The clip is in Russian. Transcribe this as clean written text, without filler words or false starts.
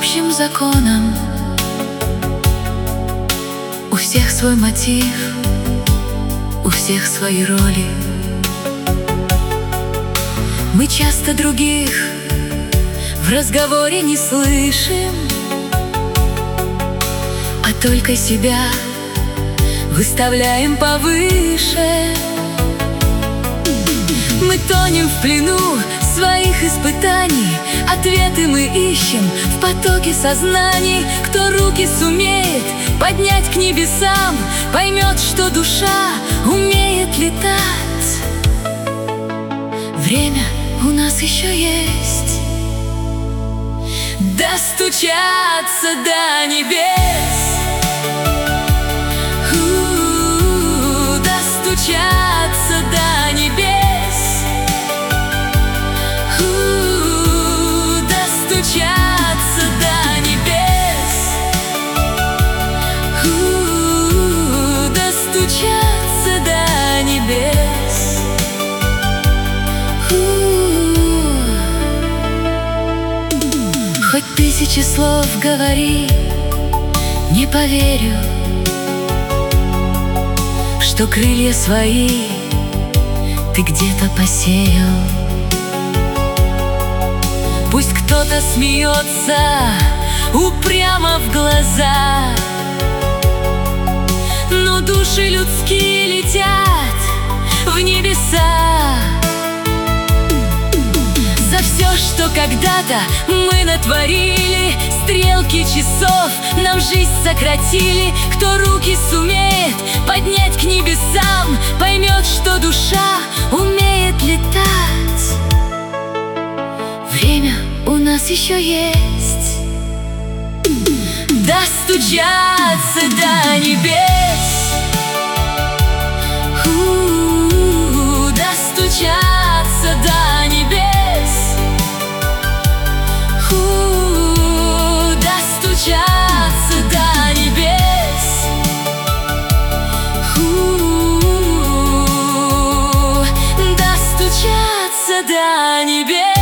общим законам. У всех свой мотив, у всех свои роли. Мы часто других в разговоре не слышим, а только себя выставляем повыше. Мы тонем в плену своих испытаний, ответы мы ищем в потоке сознаний. Кто руки сумеет поднять к небесам, поймет, что душа умеет летать. Время у нас еще есть достучаться до небес. Достучаться до небес. Достучаться до небес. Достучаться до небес. Хоть тысячи слов говори, не поверю, что крылья свои ты где-то посеял. Пусть кто-то смеется упрямо в глаза, но души людские летят в небеса. За все, что когда-то мы натворили, стрелки часов нам жизнь сократили. Кто руки сумеет поднять к небесам, поймет, что душа умеет летать. Время у нас еще есть достучаться до небес. Достучаться до небес. Достучаться до небес. Достучаться до небес.